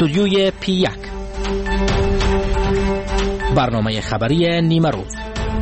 استودیوی P1 برنامه خبری نیمه روز.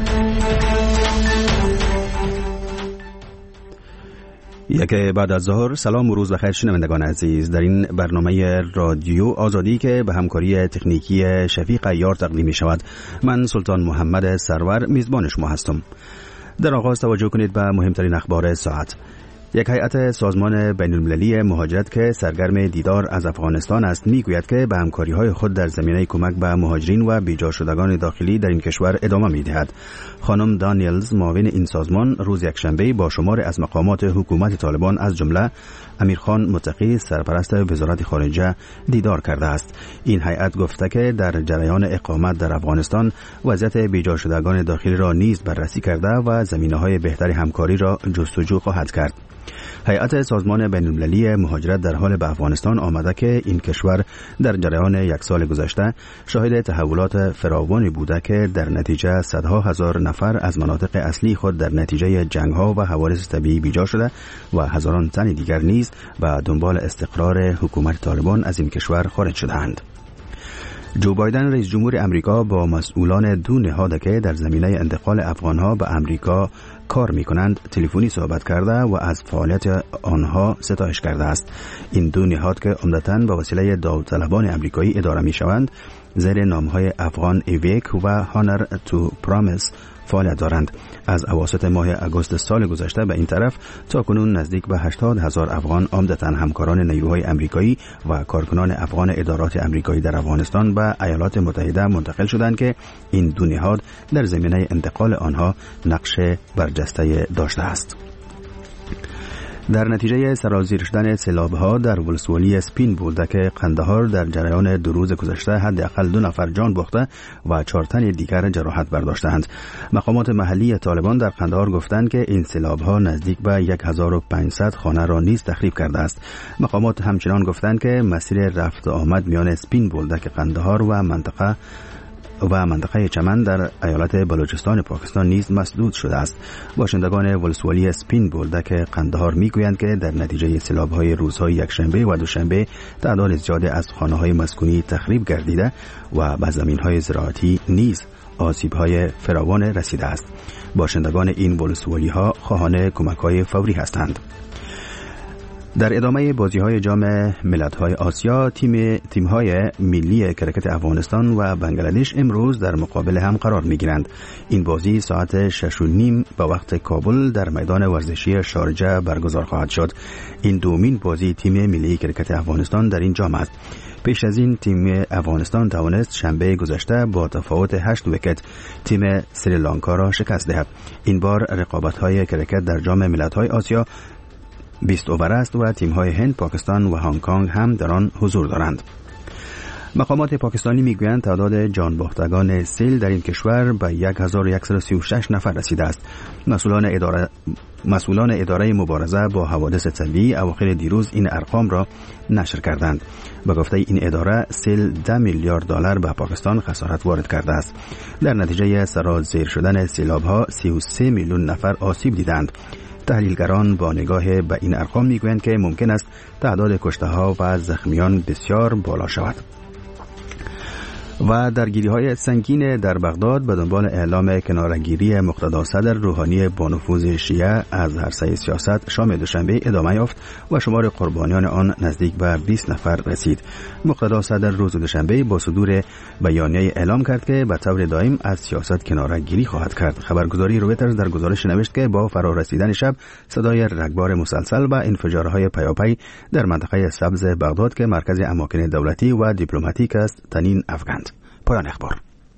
یک بعد از ظهر. سلام و روز بخیر شنوندگان عزیز. در این برنامه رادیو آزادی که به همکاری تکنیکی شفیق عیار تقدیم می شود، من سلطان محمد سرور میزبان شما هستم. در آغاز توجه کنید به مهمترین اخبار ساعت. یک هیئت سازمان بین‌المللی مهاجرت که سرگرم دیدار از افغانستان است میگوید که به همکاری‌های خود در زمینه کمک به مهاجرین و بیجا شدگان داخلی در این کشور ادامه می‌دهد. خانم دانیلز، معاون این سازمان، روز یکشنبه با شمار از مقامات حکومت طالبان از جمله امیرخان متقی سرپرست وزارت خارجه دیدار کرده است. این هیئت گفته که در جریان اقامت در افغانستان وضعیت بیجا شدگان داخلی را نیز بررسی کرده و زمینه‌های بهتر همکاری را جستجو خواهد کرد. هیئت سازمان بین‌المللی مهاجرت در حال به افغانستان آمده که این کشور در جریان یک سال گذشته شاهد تحولات فراوانی بوده که در نتیجه صدها هزار نفر از مناطق اصلی خود در نتیجه جنگ‌ها و حوادث طبیعی بیجا شده و هزاران تن دیگر نیز به دنبال استقرار حکومت طالبان از این کشور خارج شده‌اند. جو بایدن رئیس جمهور امریکا با مسئولان دو نهاد که در زمینه انتقال افغانها به امریکا کار می‌کنند تلفنی صحبت کرده و از فعالیت آنها ستایش کرده است. این دو نهاد که عمدتاً به وسیله داوطلبان امریکایی اداره می‌شوند، زیر نام‌های افغان ایویک و هانر تو پرامیس فعالیت دارند. از اواسط ماه اگوست سال گذشته به این طرف تا کنون نزدیک به 80,000 افغان عمدتاً همکاران نیروهای امریکایی و کارکنان افغان ادارات امریکایی در افغانستان به ایالات متحده منتقل شدند که این دو نهاد در زمینه انتقال آنها نقش برجسته داشته است. در نتیجه سرازیر شدن سیلاب‌ها در ولسوالی سپین بولدک قندهار در جریان 2 روز گذشته حداقل 2 نفر جان باخته و 4 تن دیگر جراحت برداشتند. مقامات محلی طالبان در قندهار گفتند که این سیلاب‌ها نزدیک به 1500 خانه را نیز تخریب کرده است. مقامات همچنان گفتند که مسیر رفت و آمد میان سپین بولدک قندهار و منطقه چمن در ایالت بلوچستان پاکستان نیز مسدود شده است. باشندگان ولسوالی سپین بولدک قندهار میگویند که در نتیجه سیلاب‌های روزهای یکشنبه و دوشنبه تعداد زیادی از خانه‌های مسکونی تخریب گردیده و به زمین‌های زراعتی نیز آسیب‌های فراوان رسیده است. باشندگان این ولسوالی‌ها خواهان کمک‌های فوری هستند. در ادامه بازی‌های جام ملت‌های آسیا، تیم‌های ملی کرکت افغانستان و بنگلادش امروز در مقابل هم قرار می‌گیرند. این بازی ساعت 6:30 به وقت کابل در میدان ورزشی شارجه برگزار خواهد شد. این دومین بازی تیم ملی کرکت افغانستان در این جام است. پیش از این تیم افغانستان توانست شنبه گذشته با تفاوت 8 ویکت تیم سریلانکا را شکست دهد. این بار رقابت‌های کرکت در جام ملت‌های آسیا 20 اوور است و تیم‌های هند، پاکستان و هنگ کنگ هم در آن حضور دارند. مقامات پاکستانی میگویند تعداد جانباختگان سیل در این کشور به 1136 نفر رسیده است. مسئولان اداره مبارزه با حوادث طبیعی اواخر دیروز این ارقام را نشر کردند. به گفته این اداره، سیل 10 میلیارد دلار به پاکستان خسارت وارد کرده است. در نتیجه سرازیر شدن سیلاب‌ها 33 میلیون نفر آسیب دیدند. تحلیلگران با نگاه به این ارقام میگویند که ممکن است تعداد کشته‌ها و زخمیان بسیار بالا شود. و درگیری‌های سنگین در بغداد به دنبال اعلام کناره‌گیری مقتدا صدر روحانی با نفوذ شیعه از عرصه سیاست شام دوشنبه ادامه یافت و شمار قربانیان آن نزدیک به 20 نفر رسید. مقتدا صدر روز دوشنبه با صدور بیانیه اعلام کرد که به طور دائم از سیاست کناره‌گیری خواهد کرد. خبرگزاری رویترز در گزارش نوشت که با فرارسیدن شب صدای رگبار مسلسل و انفجارهای پیاپی در منطقه سبز بغداد که مرکز اماکن دولتی و دیپلماتیک است طنین افکند. پایان اخبار.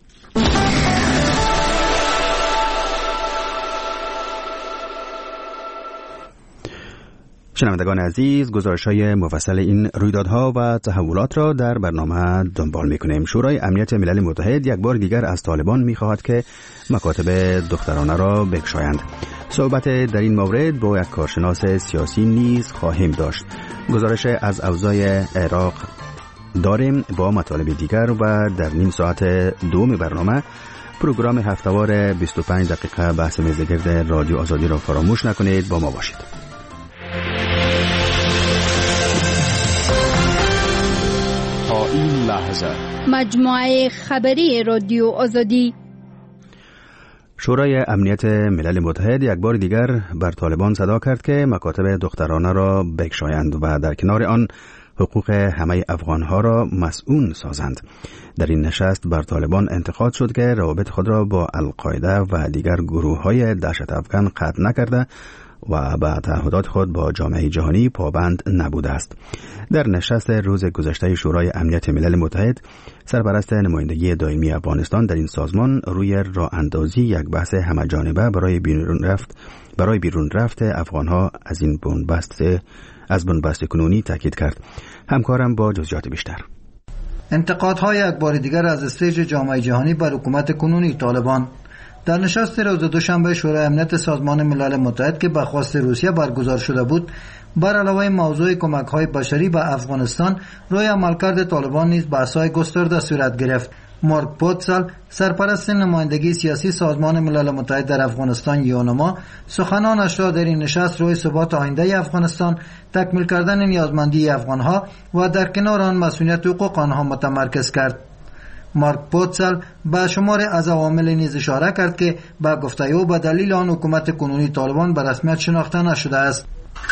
شنوندگان عزیز، گزارش‌های مفصل این رویدادها و تحولات را در برنامه دنبال می‌کنیم. شورای امنیت ملل متحد یک بار دیگر از طالبان می‌خواهد که مکاتب دخترانه را بگشایند. صحبت در این مورد با یک کارشناس سیاسی نیز خواهیم داشت. گزارش از اوضاع عراق داریم با مطالب دیگر و در نیم ساعت دوم برنامه پروگرام هفته‌وار 25 دقیقه بحث میزگرد رادیو آزادی را فراموش نکنید. با ما باشید. این لحظه مجموعه خبری رادیو آزادی. شورای امنیت ملل متحد یک بار دیگر بر طالبان صدا کرد که مکاتب دخترانه را بگشایند و در کنار آن حقوق همه افغانها را مسئول سازند. در این نشست بر طالبان انتقاد شد که روابط خود را با القاعده و دیگر گروه‌های دهشت افغان قطع نکرده و به تعهدات خود با جامعه جهانی پابند نبوده است. در نشست روز گذشته شورای امنیت ملل متحد، سرپرست نمایندگی دائمی افغانستان در این سازمان روی راه اندازی یک بحث همه‌جانبه برای بیرون رفت افغانها از بنبست کنونی تاکید کرد. همکارم با جزئیات بیشتر. انتقادهای یک بار دیگر از استیج جامعه جهانی بر حکومت کنونی طالبان. در نشست روز دوشنبه شورای امنیت سازمان ملل متحد که به خواست روسیه برگزار شده بود، بر علاوه موضوع کمک‌های بشری به افغانستان، روی عملکرد طالبان نیز بحث‌های گسترده صورت گرفت. مارک پوتسل، سرپرست نمایندگی سیاسی سازمان ملل متحد در افغانستان یونما، سخنانش را در این نشست روی ثبات آینده افغانستان، تکمیل کردن نیازمندی افغانها و در کنار آن مسئولیت حقوق آنها متمرکز کرد. مارک پوتسل به شمار از عوامل نیز اشاره کرد که به گفته او به دلیل آن حکومت کنونی طالبان به رسمیت شناخته نشده است.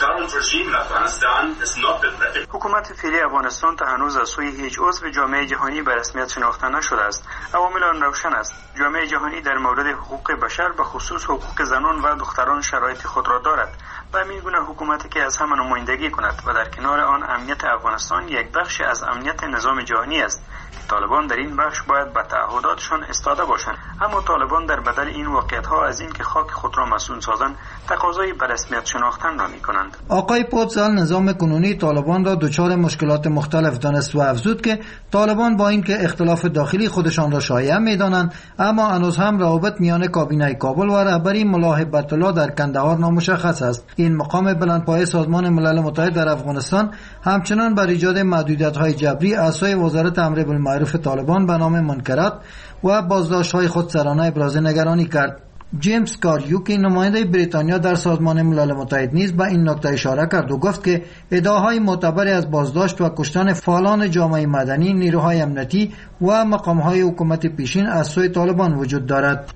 حکومت فعلی افغانستان تا هنوز از سوی هیچ عضو جامعه جهانی به رسمیت شناخته نشده است. عوامل آن روشن است. جامعه جهانی در مورد حقوق بشر به خصوص حقوق زنان و دختران شرایط خود را دارد و همین گونه حکومتی که از همه نمایندگی کند و در کنار آن امنیت افغانستان یک بخش از امنیت نظام جهانی است. طالبان در این بخش باید به تعهداتشان استاده باشند، اما طالبان در بدل این واقعیت‌ها از این که خاک خود را مسئول سازند تقاضای به رسمیت شناختن را می‌کنند. آقای پوتسل نظام کنونی طالبان را دچار مشکلات مختلف دانست و افزود که طالبان با اینکه اختلاف داخلی خودشان را شایع می‌دانند، اما هنوز هم روابط میان کابینه کابل و رهبری ملا هیبت الله در کندهار نامشخص است. این مقام بلندپایه سازمان ملل متحد در افغانستان همچنان بر ایجاد محدودیت‌های جبری از سوی وزارت امر بالمعروف طالبان به نام منکرات و بازداشت‌های خودسرانه ابراز نگرانی کرد. جیمز کاریوکی نماینده بریتانیا در سازمان ملل متحد نیز به این نکته اشاره کرد و گفت که ادعاهای معتبری از بازداشت و کشتن فعالان جامعه مدنی، نیروهای امنیتی و مقام‌های حکومت پیشین از سوی طالبان وجود دارد.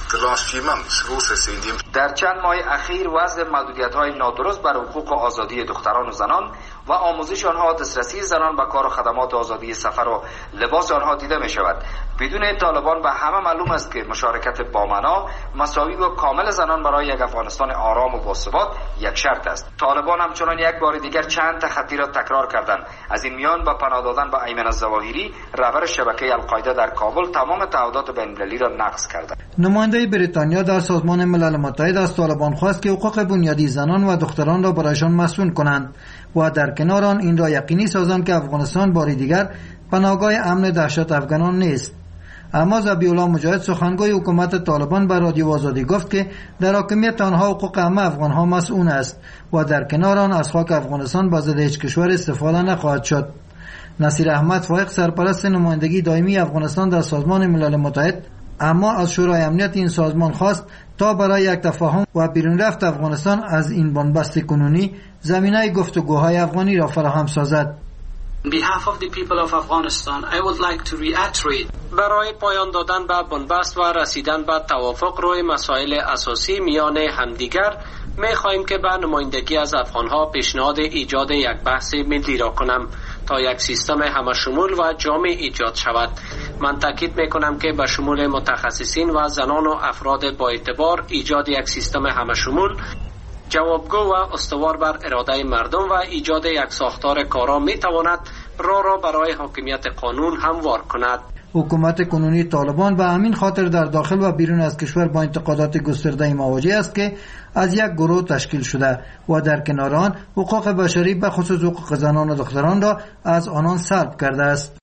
در چند ماه اخیر وضع محدودیت‌های نادرست بر حقوق آزادی دختران و زنان و آموزش آنها، دسترسی زنان به کار و خدمات، آزادی سفر و لباس آنها دیده می شود. بدون طالبان به همه معلوم است که مشارکت بامعنا، مساوی و کامل زنان برای یک افغانستان آرام و باثبات یک شرط است. طالبان همچنان یک بار دیگر چند تخطی را تکرار کردند. از این میان با پناه دادن به ایمن الظواهری، رهبر شبکه القاعده در کابل، تمام تعهدات بین‌المللی را نقض کردند. نماینده بریتانیا در سازمان ملل متحد از طالبان خواست که حقوق بنیادی زنان و دختران را برایشان مسئول کنند و در کنار آن این را یقینی سازند که افغانستان بار دیگر پناهگاه امن دهشت افغانان نیست. اما ذبیح الله مجاهد، سخنگوی حکومت طالبان، به رادیو آزادی گفت که در حاکمیت آنها حقوق همه افغانها مسئول است و در کنار آن از خاک افغانستان به ضد هیچ کشور استفاده نخواهد شد. نصیر احمد فائق، سرپرست نمایندگی دائمی افغانستان در سازمان ملل متحد، اما از شورای امنیت این سازمان خواست تا برای یک تفاهم و بیرون رفت افغانستان از این بنبست کنونی زمینه گفتگوهای افغانی را فراهم سازد. On behalf of the people of Afghanistan, I would like to reiterate برای پایان دادن به بنبست و رسیدن به توافق روی مسائل اساسی میان همدیگر می‌خواهیم که به نمایندگی از افغان‌ها پیشنهاد ایجاد یک بحث ملی را کنم تا یک سیستم همشمول و جامع ایجاد شود. من تاکید می‌کنم که به شمول متخصصین و زنان و افراد با اعتبار ایجاد یک سیستم همشمول جوابگو و استوار بر اراده مردم و ایجاد یک ساختار کارا می‌تواند راه را برای حاکمیت قانون هموار کند. حکومت کنونی طالبان به همین خاطر در داخل و بیرون از کشور با انتقادات گسترده مواجه است که از یک گروه تشکیل شده و در کنار آن حقوق بشری به خصوص حقوق زنان و دختران را از آنان سلب کرده است.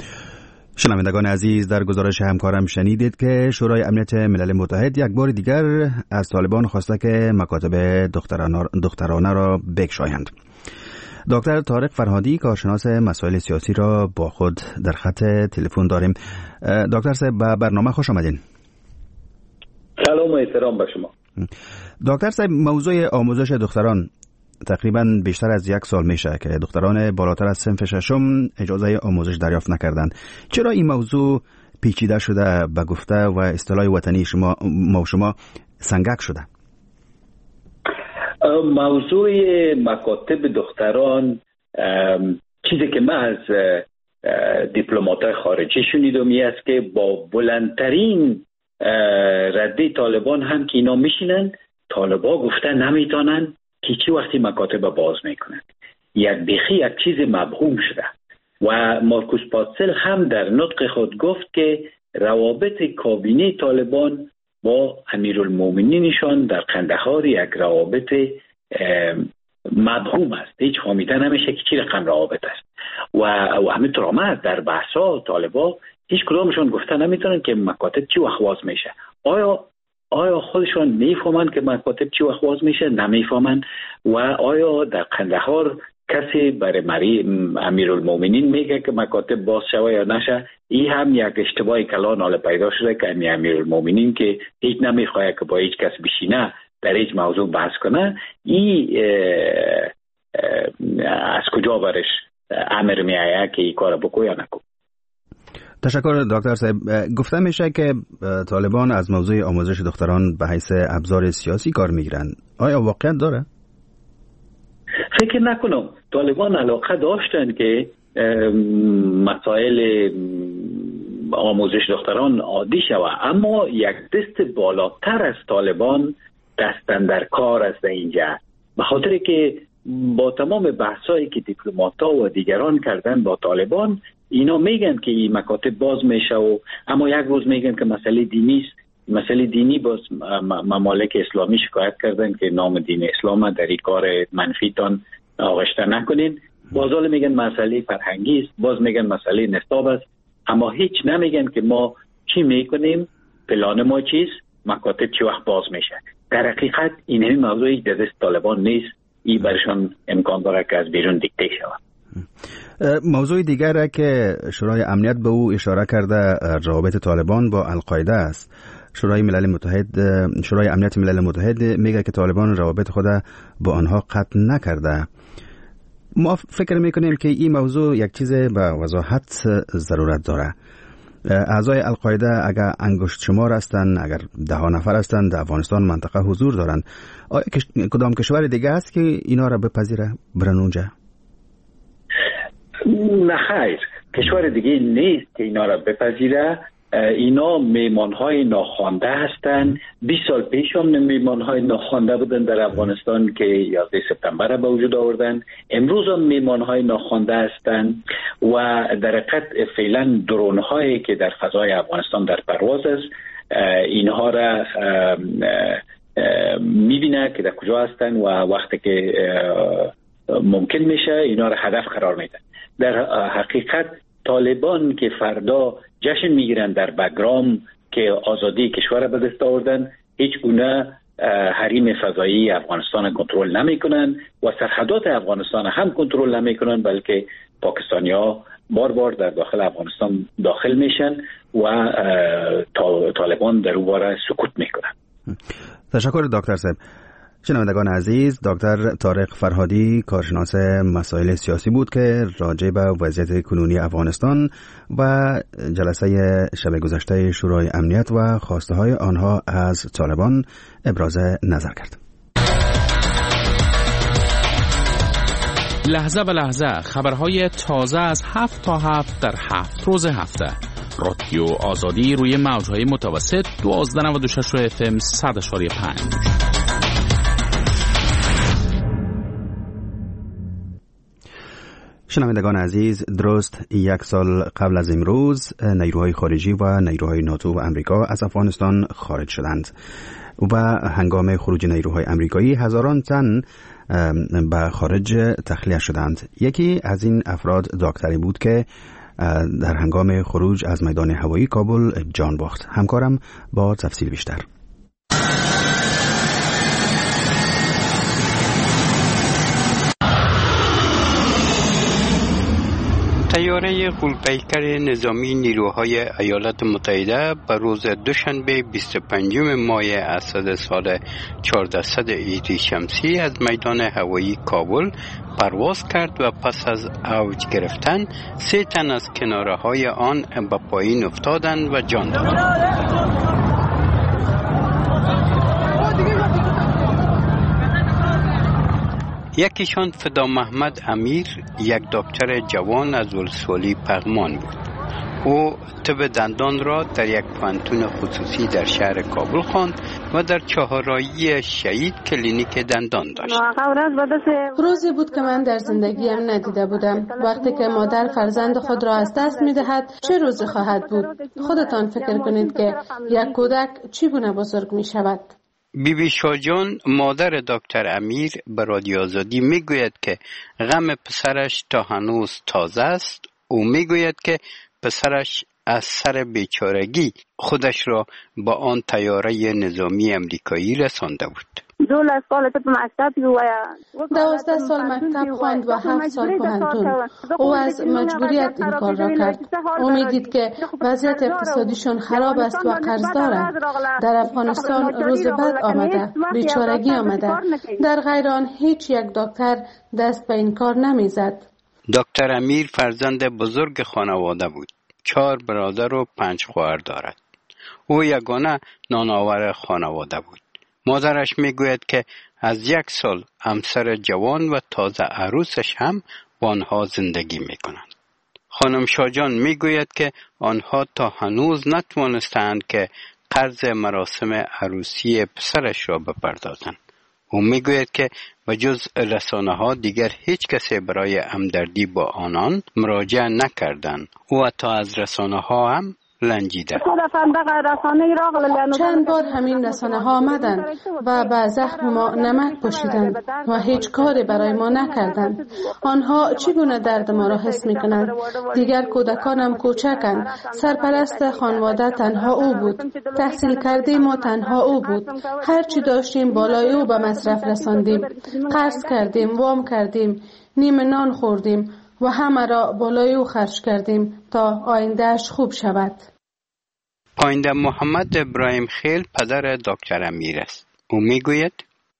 شنوندگان عزیز، در گزارش همکارم شنیدید که شورای امنیت ملل متحد یک بار دیگر از طالبان خواسته که مکاتب دخترانه را بگشایند. دکتر طارق فرهادی، کارشناس مسائل سیاسی، را با خود در خط تلفن داریم. دکتر صاحب، به برنامه خوش آمدین. سلام و احترام به شما. دکتر صاحب، موضوع آموزش دختران تقریبا بیشتر از 1 سال میشه که دختران بالاتر از صنف ششم اجازه آموزش دریافت نکردند. چرا این موضوع پیچیده شده به گفته و اصطلاح وطنی شما سنگک شده؟ موضوع مکاتب دختران چیزی که من از دیپلمات‌های خارجی شنیدم است که با بلندترین رده طالبان هم که اینا میشینن، طالبا گفتن نمیتونن که چی وقتی مکاتب باز میکنن. بیخی یک چیز مبهوم شده و مارکوس پاتسل هم در نطق خود گفت که روابط کابینه طالبان با امیرالمومنینشان در قندهار یک روابط مبهوم است. هیچ فهمیده نمیشه که چی رقم روابط است و همینطور آمد در بحثا طالبا هیچ کدامشون گفته نمیتونن که مکاتب چی وقت باز میشه. آیا خودشون میفهمن که مکاتب چی وقت باز میشه؟ نمیفهمن. و آیا در قندهار کسی برای امیرالمومنین میگه که مکاتب باز شوه یا نشه؟ این هم یک اشتباه کلان حال پیدا شده که امیرالمومنین که هیچ نمیخواه که با هیچ کس بشینه در هیچ موضوع بحث کنه، این از کجا برش امر میآید که این کار بکو یا نکو؟ تشکر دکتر صاحب. گفته میشه که طالبان از موضوع آموزش دختران به حیث ابزار سیاسی کار میگیرن. آیا واقعیت داره؟ فکر نکنم. طالبان علاقه داشتن که مسائل آموزش دختران عادی شود، اما یک دست بالاتر از طالبان دستن در کار است اینجا، به خاطر که با تمام بحثایی که دیپلمات‌ها و دیگران کردن با طالبان، اینا میگن که این مکاتب باز میشه و اما یک روز میگن که مسئله دینی است. مسئله دینی باز ممالک اسلامی شکایت کردن که نام دین اسلام در این کار منفیتان آغشته نکنین. باز حالا میگن مسئله فرهنگی است، باز میگن مسئله نصاب است، اما هیچ نمیگن که ما چی میکنیم، پلان ما چیست، مکاتب چی وقت باز میشه. در حقیقت این همین موضوعی در دست طالبان نیست، این برشان امکان داره که از بیرون دیکته شود. موضوع دیگر که شورای امنیت به او اشاره کرده روابط طالبان با القاعده است. شورای امنیت ملل متحد میگه که طالبان روابط خود با آنها قطع نکرده. ما فکر میکنیم که این موضوع یک چیز به وضاحت ضرورت داره. اعضای القاعده اگر انگشت شمار هستند، اگر 10 نفر هستند، در افغانستان منطقه حضور دارند، آیا کدام کشور دیگه است که اینا را بپذیره برن اونجا؟ نه خیر، کشور دیگه نیست که اینا را بپذیره. اینا میمانهای ناخوانده هستند. 20 سال پیش هم میمانهای ناخوانده بودن در افغانستان که 11 سپتامبر به وجود آوردن. امروز هم میمانهای ناخوانده هستند و در حقیقت فعلا درونهایی که در فضای افغانستان در پرواز است، اینها را میبینه که در کجا هستند و وقتی که ممکن میشه اینا را هدف قرار میدن. در حقیقت طالبان که فردا جشن میگیرن در بگرام که آزادی کشور به دست آوردن، هیچ گونه حریم فضایی افغانستان کنترل نمیکنن و سرحدات افغانستان هم کنترل نمیکنن، بلکه پاکستانی‌ها بار بار در داخل افغانستان داخل میشن و طالبان در اون باره سکوت میکنن. تشکر دکتر صاحب. شنوندگان عزیز، دکتر طارق فرهادی کارشناس مسائل سیاسی بود که راجع به وضعیت کنونی افغانستان و جلسه شب گذشته شورای امنیت و خواسته های آنها از طالبان ابراز نظر کرد. لحظه به لحظه خبرهای تازه از 7 تا 7 در 7 روز هفته. رادیو آزادی روی موجهای متوسط 1296 FM 100.5. شنوندگان عزیز، درست 1 سال قبل از امروز نیروهای خارجی و نیروهای ناتو و امریکا از افغانستان خارج شدند و هنگام خروج نیروهای امریکایی هزاران تن به خارج تخلیه شدند. یکی از این افراد دکتری بود که در هنگام خروج از میدان هوایی کابل جان باخت. همکارم با تفصیل بیشتر. طیاره غول‌پیکر نظامی نیروهای ایالات متحده به روز دوشنبه 25 ماه اسد سال 1400 هجری شمسی از میدان هوایی کابل پرواز کرد و پس از اوج گرفتن 3 تن از کناره‌های آن به پایین افتادند و جان دادند. یکیشان فدا محمد امیر، یک دکتر جوان از ولسوالی پغمان بود. او طب دندان را در یک پانتون خصوصی در شهر کابل خواند و در چهارراهی شهید کلینیک دندان داشت. روزی بود که من در زندگیم ندیده بودم. وقتی که مادر فرزند خود را از دست می‌دهد چه روزی خواهد بود؟ خودتان فکر کنید که یک کودک چگونه بزرگ می‌شود. بیبی شاجان مادر دکتر امیر به رادیو آزادی میگوید که غم پسرش تا هنوز تازه است. او میگوید که پسرش از سر بیچارگی خودش را با آن طیاره نظامی امریکایی رسانده بود. 12 سال مکتب خواند و 7 سال پانتون. او از مجبوریت این کار را کرد. او میدید که وضعیت اقتصادیشون خراب است و قرض دارند. در افغانستان روز بد آمده، بیچارگی آمده. در غیر آن هیچ یک دکتر دست به این کار نمیزد. دکتر امیر فرزند بزرگ خانواده بود. 4 برادر و 5 خواهر دارد. او یگانه نانآور خانواده بود. مادرش میگوید که از 1 سال همسر جوان و تازه عروسش هم با آنها زندگی میکنند. خانم شاجان میگوید که آنها تا هنوز نتوانستند که قرض مراسم عروسی پسرش را بپردازند. او میگوید که به جز رسانه ها دیگر هیچ کسی برای همدردی با آنان مراجعه نکردند. او حتی از رسانه ها هم لنجیده. چند بار همین رسانه ها آمدند و به زخم ما نمک پاشیدند و هیچ کاری برای ما نکردند. آنها چگونه درد ما را حس میکنند؟ دیگر کودکانم کوچکند. سرپرست خانواده تنها او بود. تحصیل کرده ما تنها او بود. هر چی داشتیم بالای او به مصرف رساندیم. قرض کردیم، وام کردیم، نیم نان خوردیم و همه را بالای او خرج کردیم تا آیندهش خوب شود. پاینده محمد ابراهیم خیل پدر دکتر امیر است. او میگوید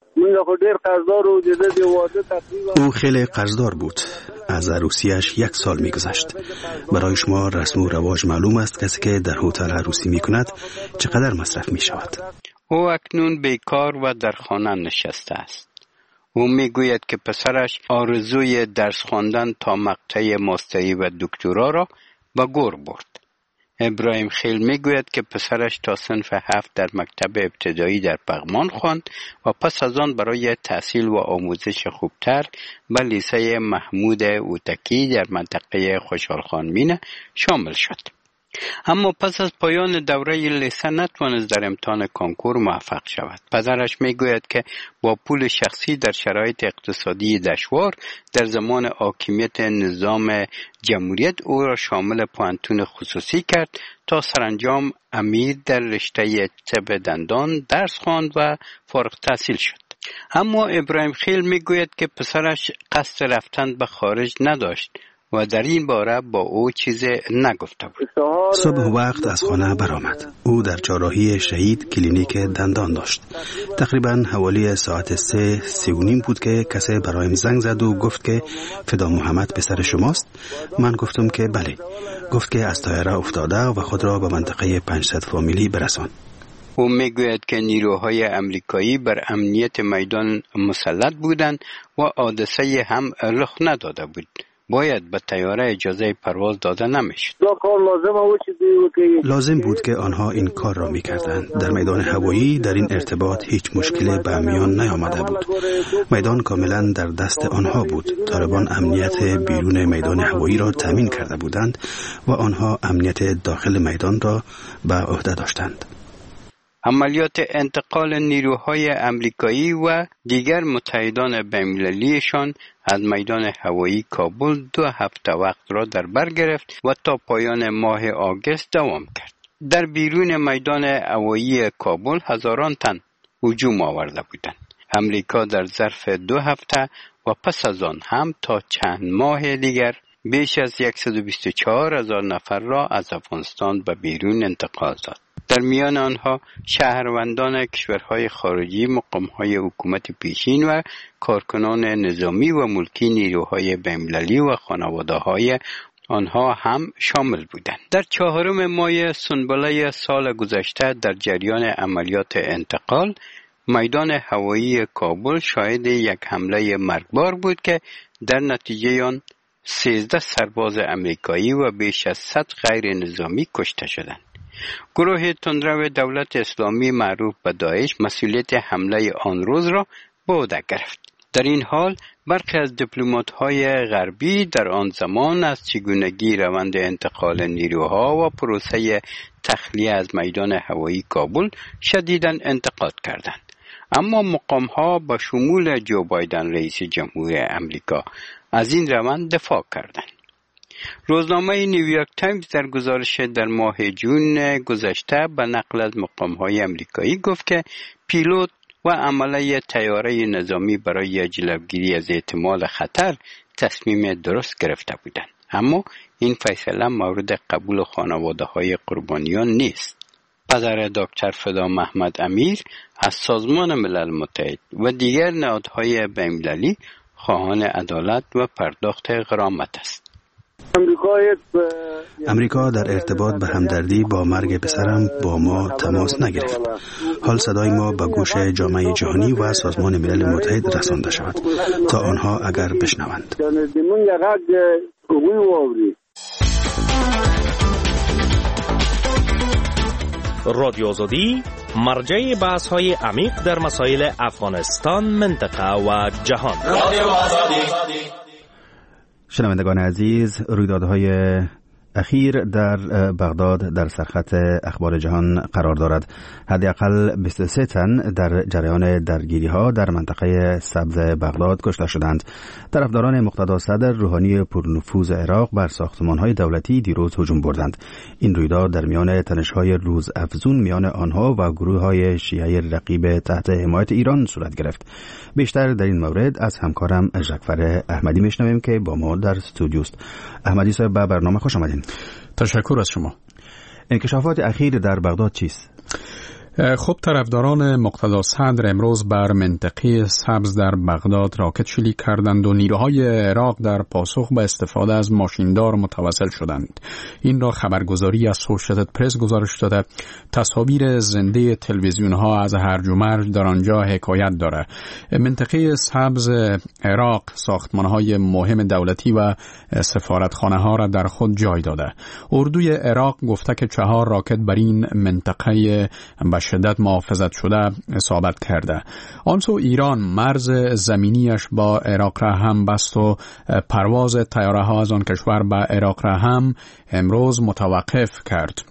او خیلی قرضدار بود. از عروسیش 1 سال میگذشت. برای شما رسم و رواج معلوم است کسی که در هتل عروسی میکند چقدر مصرف میشود. او اکنون بیکار و در خانه نشسته است. او میگوید که پسرش آرزوی درس خواندن تا مقطع ماستری و دکترا را به گور برد. ابراهیم خیل میگوید که پسرش تا صنف 7 در مکتب ابتدایی در پغمان خواند و پس از آن برای تحصیل و آموزش خوبتر به لیسه محمود اوتکی در منطقه خوشحال خان مینه شامل شد. اما پس از پایان دوره لیسه نتوانست در امتحان کنکور موفق شود. پدرش میگوید که با پول شخصی در شرایط اقتصادی دشوار در زمان حاکمیت نظام جمهوریت او را شامل پانتون خصوصی کرد تا سرانجام امیر در رشته طب دندان درس خواند و فارغ التحصیل شد. اما ابراهیم خیل میگوید که پسرش قصد رفتن به خارج نداشت و در این باره با او چیزی نگفته بود. صبح وقت از خانه برآمد. او در چهارراهی شهید کلینیک دندان داشت. تقریبا حوالی ساعت 3:30 بود که کسی برایم زنگ زد و گفت که فدا محمد پسر شماست؟ من گفتم که بله. گفت که از طیاره افتاده و خود را به منطقه 500 فامیلی برسان. او میگوید که نیروهای امریکایی بر امنیت میدان مسلط بودند و حادثه هم رخ نداده بود. باید به طیاره اجازه پرواز داده نمیشد. لازم بود که آنها این کار را میکردند. در میدان هوایی در این ارتباط هیچ مشکلی به میان نیامده بود. میدان کاملا در دست آنها بود. طالبان امنیت بیرون میدان هوایی را تامین کرده بودند و آنها امنیت داخل میدان را به عهده داشتند. عملیات انتقال نیروهای امریکایی و دیگر متحدان بین‌المللیشان از میدان هوایی کابل 2 هفته وقت را در بر گرفت و تا پایان ماه آگوست دوام کرد. در بیرون میدان هوایی کابل هزاران تن هجوم آورده بودند. امریکا در ظرف 2 هفته و پس از آن هم تا چند ماه دیگر بیش از 124,000 نفر را از افغانستان به بیرون انتقال داد. در میان آنها شهروندان کشورهای خارجی، مقامهای حکومت پیشین و کارکنان نظامی و ملکی نیروهای بین‌المللی و خانواده‌های آنها هم شامل بودند. در 4 ماه سنبله سال گذشته در جریان عملیات انتقال، میدان هوایی کابل شاهد یک حمله مرگبار بود که در نتیجه آن 13 سرباز امریکایی و بیش از 100 غیر نظامی کشته شدند. گروه تندرو دولت اسلامی معروف به داعش مسئولیت حمله آن روز را به عهده گرفت. در این حال برخی از دیپلمات‌های غربی در آن زمان از چگونگی روند انتقال نیروها و پروسه تخلیه از میدان هوایی کابل شدیداً انتقاد کردند. اما مقام‌ها با شمول جو بایدن رئیس جمهور امریکا از این روند دفاع کردند. روزنامه نیویورک تایمز در گزارش در ماه جون گذشته به نقل از مقام‌های امریکایی گفت که پیلوت و عمله طیاره نظامی برای جلوگیری از احتمال خطر تصمیم درست گرفته بودند. اما این فیصله مورد قبول خانواده‌های قربانیان نیست. پدر دکتر فدا محمد امیر از سازمان ملل متحد و دیگر نهادهای بین‌المللی خواهان عدالت و پرداخت غرامت است. امریکا در ارتباط به همدردی با مرگ پسرم با ما تماس نگرفت. حال صدای ما به گوش جامعه جهانی و سازمان ملل متحد رسانده شود تا آنها اگر بشنوند. رادیو آزادی مرجع بحث‌های عمیق در مسائل افغانستان، منطقه و جهان. رادیو آزادی. شنوندگان عزیز، رویدادهای اخیر در بغداد در سرخط اخبار جهان قرار دارد. حداقل 23 تن در جریان درگیری‌ها در منطقه سبز بغداد کشته شدند. طرفداران مقتدا صدر روحانی پرنفوذ عراق بر ساختمان‌های دولتی دیروز هجوم بردند. این رویداد در میان تنش‌های روز افزون میان آنها و گروه‌های شیعه رقیب تحت حمایت ایران صورت گرفت. بیشتر در این مورد از همکارم جعفر احمدی میشنویم که با ما در استودیوست. احمدی صاحب، به برنامه خوش آمدید. تشکر از شما. انکشافات اخیر در بغداد چیست؟ خب، طرفداران مقتدا صدر امروز بر منطقه سبز در بغداد راکت شلیک کردند و نیروهای عراق در پاسخ به استفاده از ماشیندار متوسل شدند. این را خبرگزاری از اسوشییتد پرس گزارش داده. تصاویر زنده تلویزیون ها از هرج و مرج در آنجا حکایت داره. منطقه سبز عراق ساختمان های مهم دولتی و سفارتخانه ها را در خود جای داده. اردوی عراق گفته که 4 راکت بر این منطقه به شدت محافظت شده اصابت کرده. آنسو ایران مرز زمینیش با عراق را هم بست و پرواز طیاره ها از آن کشور به عراق را هم امروز متوقف کرد.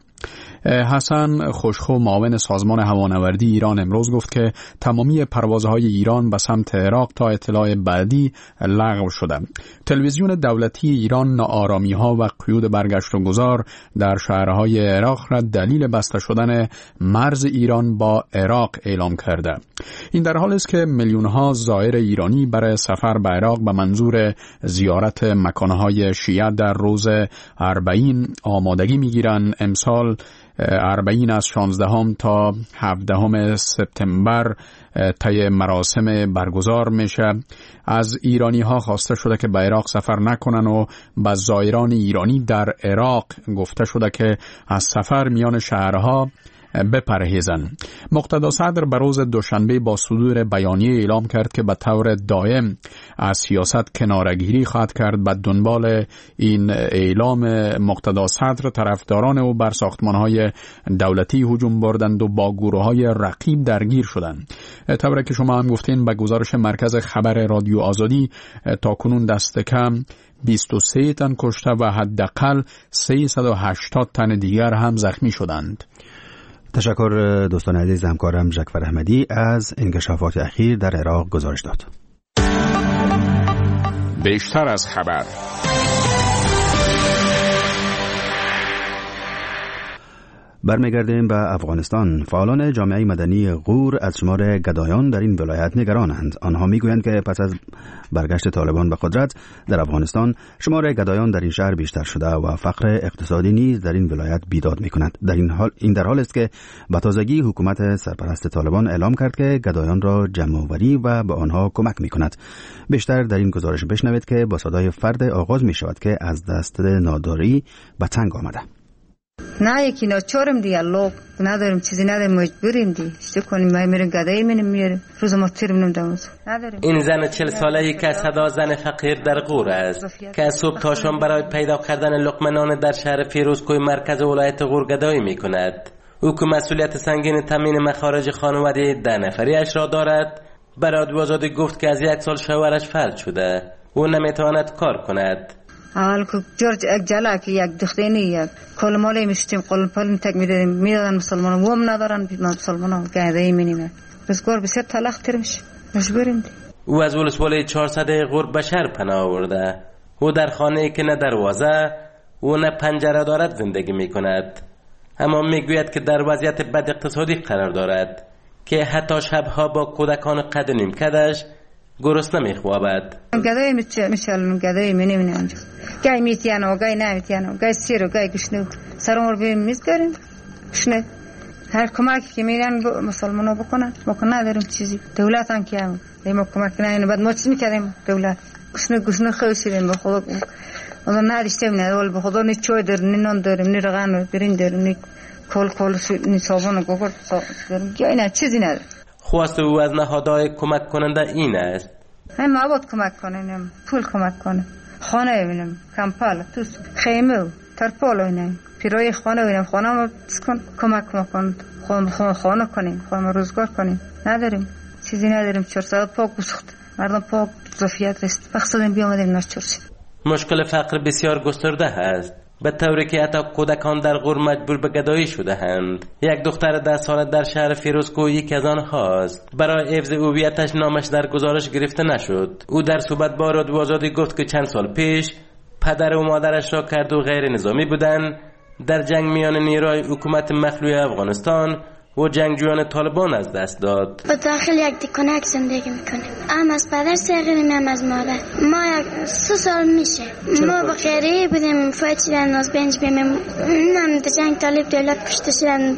حسن خوشخو معاون سازمان هوانوردی ایران امروز گفت که تمامی پروازهای ایران به سمت عراق تا اطلاع بعدی لغو شده. تلویزیون دولتی ایران ناآرامی‌ها و قیود برگشت و گذار در شهرهای عراق را دلیل بسته شدن مرز ایران با عراق اعلام کرده. این در حالی است که میلیون‌ها زائر ایرانی برای سفر به عراق به منظور زیارت مکانهای شیعه در روز اربعین آمادگی می‌گیرند. امسال اربعین از 16 تا 17 سپتامبر طی مراسم برگزار میشه. از ایرانی ها خواسته شده که به عراق سفر نکنن و به زائران ایرانی در عراق گفته شده که از سفر میان شهرها بپرهیزن. مقتدا صدر به روز دوشنبه با صدور بیانیه اعلام کرد که به طور دائم از سیاست کناره‌گیری خواهد کرد. به دنبال این اعلام مقتدا صدر طرفداران او بر ساختمان‌های دولتی هجوم بردند و با گروه‌های رقیب درگیر شدند. طوری که شما هم گفتین به گزارش مرکز خبر رادیو آزادی تاکنون دست کم 23 تن کشته و حداقل 380 تن دیگر هم زخمی شدند. تشکر دوستان عزیز. همکارم جعفر احمدی از انکشافات اخیر در عراق گزارش داد. بیشتر از خبر. برمیگردیم به افغانستان. فعالان جامعه مدنی غور از شمار گدایان در این ولایت نگرانند. آنها میگویند که پس از برگشت طالبان به قدرت در افغانستان شمار گدایان در این شهر بیشتر شده و فقر اقتصادی نیز در این ولایت بیداد میکند. این در حال است که به تازگی حکومت سرپرست طالبان اعلام کرد که گدایان را جمع آوری و به آنها کمک میکند. بیشتر در این گزارش بشنوید که با صدای فرد آغاز میشود که از دست ناداری به تنگ آمده. نه یکی ناچارم دی الله نداریم چیزی نداریم مجبوریم دی چه کنیم ما میریم گدایی میریم روز ما تیرم نداریم. این زن 40 ساله‌ای که صدا زن فقیر در غور است که از صبح تا شام برای پیدا کردن لقمه نان در شهر فیروزکوه مرکز ولایت غور گدایی میکند. او که مسئولیت سنگین تامین مخارج خانواده 10 نفریش را دارد برای آزادی گفت که از 1 سال شوهرش فلج شده او نمیتواند کار کند. اول که جورج اگجلا که یک دختینی یک کلمالی میشتیم قلمپال تک میدادن مسلمان و هم ندارن مسلمان ها گهدهی مینیمه بسیار بسیار طلاق ترمش مجبوریم دی. او از ولسوالی 400 غور به شهر پناه آورده. او در خانه‌ای که نه دروازه و نه پنجره دارد زندگی میکند، اما میگوید که در وضعیت بد اقتصادی قرار دارد که حتی شبها با کودکان قد نیم کدش گرسنه میخوابد. گدایی میشل گدایی مینیمه آنجا گای میتیانو گای نمیتیانو گای سیرو گای گشنو سرمور بیم میذاریم گشنه هر کمکی که میرن مسلمانو بکنن نداریم چیزی. دولت هم که ما کمک نمیکنه بعد ما چی میکردیم دولت گشنه خوشیدیم به خدا اون نداشتیم نه ولی به خدا نی چای داریم نی نان داریم نی رغن برنج داریم نی کل نی صابون گوگل داریم که اینا چیزی نداره. خواست او از نهادهای کمک کننده این است هم مواد کمک کنیم پول کمک کنیم خانه ببینیم کمپال توس خیمه و ترپال ببینیم پیرای خانه ببینیم خانه ما کمک کنیم خانه کنیم خانه روزگار کنیم نداریم چیزی نداریم 400 پاک بسخت مردم پاک ظرفیت رست بخصدیم بیامدیم ناشترشید. مشکل فقر بسیار گسترده است به طوری که حتی کودکان در غور مجبور به گدایی شده اند. یک دختر 10 ساله در شهر فیروزکوه یکی از آنهاست. برای حفظ هویتش نامش در گزارش گرفته نشد. او در صحبت با رادیو آزادی گفت که چند سال پیش پدر و مادرش را کرد و غیر نظامی بودند در جنگ میان نیروهای حکومت مخلوع افغانستان و جنگجویان طالبان از دست داد. با داخل یک دکونک زندگی میکنیم. هم از پدر سرگیریم هم از مادر. ما 3 سال میشه. ما با خیریه بودیم فایت شدن از بنج بیم. هم در جنگ طالب دولت کشته شدن.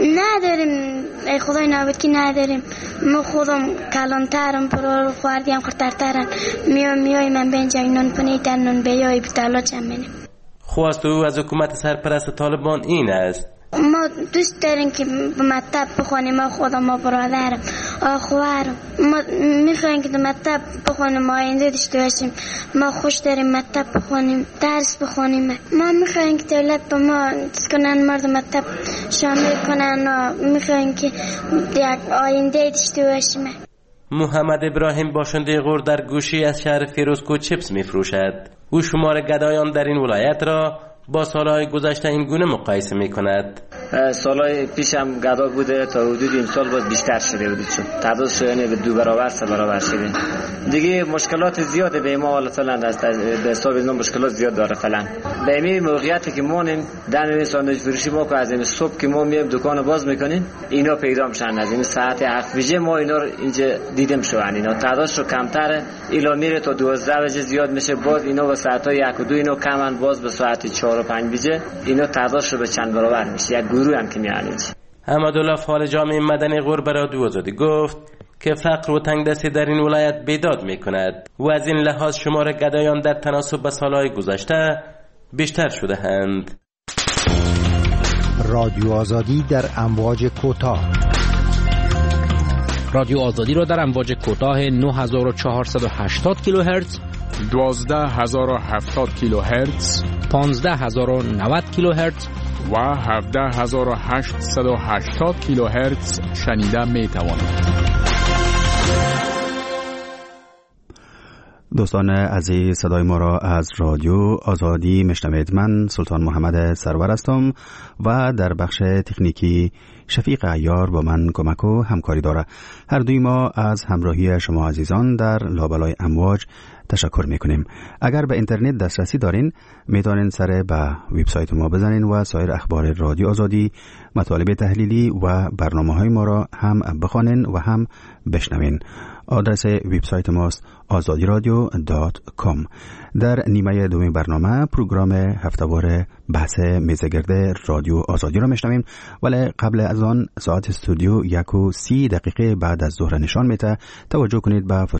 نداریم ای خدای نابود که نداریم. ما خودم کلانترم پرو خواردیم خورترترن. میای من بنج نون پنیتر نون بیایی بتالا چمینیم. خواست او از حکومت سرپرست طالبان این است ما دوست داریم که به مکتب بخونیم ما خودم ما برادرم خواهرم ما میخوایم که به مکتب بخونیم آینده داشته باشیم ما خوش داریم مکتب بخونیم درس بخونیم ما میخوایم که دولت به ما کنن مرد مکتب شامل کنن و میخوایم که یک آینده داشته باشیم. محمد ابراهیم باشنده غور در گوشی از شهر فیروزکوه چیپس میفروشد. او شمار گدایان در این ولایت را با سالهای گذشته این گونه مقایسه می کند. سالهای پیش هم گدا بوده تا حدود این سال باید بیشتر شده بوده چون تعدادش یعنی به 2 برابر 3 برابر شده دیگه. مشکلات زیاده به ما فعلا است به حساب اینا مشکلات زیاد داره فعلا. به این موقعیتی که مونیم در ساندویچ فروشی ما که از این صبح که ما میایم دکان باز میکنیم اینا پیدا میشن از این ساعت 7 بجه ما اینا رو اینجا دیدیم شوند اینا تعدادش رو کمتره الا میره تا 12 بجه زیاد میشه باز اینا به ساعت‌های 1 و 2 اینا کمن باز به ساعت 4 و 5 بجه اینا تعدادش رو به چند برابر میشه یک گروه هم که میانید. احمدالله فعال جامعه مدنی غور برای رادیو آزادی گفت که فقر و تنگدستی در این ولایت بیداد میکند و از این لحاظ شمار گدایان در تناسب به سالهای گذشته بیشتر شده اند. رادیو آزادی در امواج کوتاه. رادیو آزادی را در امواج کوتاه 9480 کیلوهرتز، 12070 کیلوهرتز، 15090 کیلوهرتز و 17880 کیلوهرتز شنیده می توانید. دوستان عزیز، صدای ما را از رادیو آزادی میشنوید. من سلطان محمد سرور هستم و در بخش تکنیکی شفیق عیار با من کمک و همکاری داره. هر دوی ما از همراهی شما عزیزان در لابلای امواج تشکر میکنیم. اگر به اینترنت دسترسی دارین میتونین سر به وبسایت ما بزنین و سایر اخبار رادیو آزادی، مطالب تحلیلی و برنامه‌های ما را هم بخوانین و هم بشنوین. آدرس وبسایت ماست azadiradio.com. در نیمه دوم برنامه پروگرام هفتهوار بحث میزگرد رادیو آزادی را میشنویم، ولی قبل از آن ساعت استودیو 1:30 بعد از ظهر نشان میده. توجه کنید به